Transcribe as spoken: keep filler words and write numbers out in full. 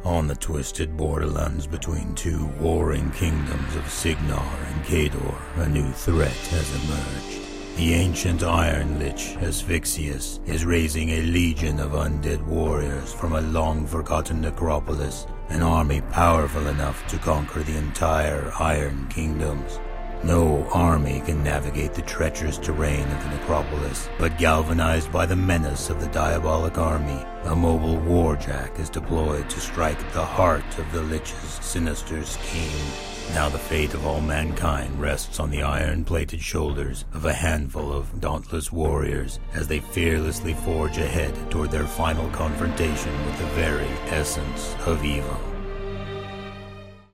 On the twisted borderlands between two warring kingdoms of Signar and Khador, a new threat has emerged. The ancient Iron Lich, Asphyxius, is raising a legion of undead warriors from a long-forgotten necropolis, an army powerful enough to conquer the entire Iron Kingdoms. No army can navigate the treacherous terrain of the necropolis, but galvanized by the menace of the diabolic army, a mobile warjack is deployed to strike at the heart of the Lich's sinister scheme. Now the fate of all mankind rests on the iron-plated shoulders of a handful of dauntless warriors as they fearlessly forge ahead toward their final confrontation with the very essence of evil.